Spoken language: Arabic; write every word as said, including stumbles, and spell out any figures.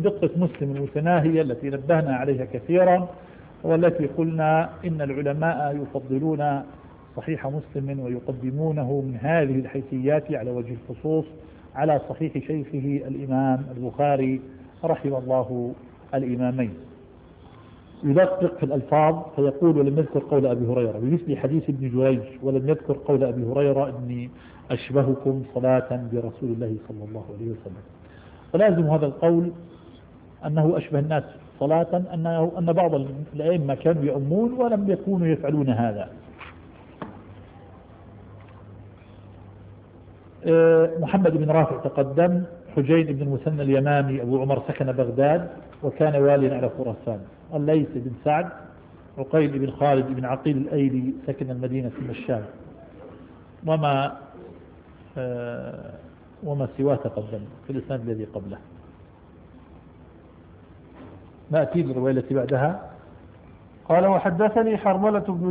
دقة مسلم المتناهية التي نبهنا عليها كثيرا، والتي قلنا إن العلماء يفضلون صحيح مسلم ويقدمونه من هذه الحيثيات على وجه الخصوص على صحيح شيخه الإمام البخاري رحمه الله الإمامين. يدقق في الألفاظ فيقول: ولم يذكر قول أبي هريرة بمثل حديث ابن جريج، ولم يذكر قول أبي هريرة إني أشبهكم صلاة برسول الله صلى الله عليه وسلم. ولازم هذا القول أنه أشبه الناس صلاة أنه أن بعض الأئمة كانوا يؤمون ولم يكونوا يفعلون هذا. محمد بن رافع تقدم. حجين بن المثنى اليمامي أبو عمر سكن بغداد وكان واليا على خراسان. الليث بن سعد. عقيل بن خالد بن عقيل الأيلي سكن المدينة من الشام. وما وما سواه تقدم في الإسناد الذي قبله. نأتي للرواية التي بعدها. قال: وحدثني حرملة بن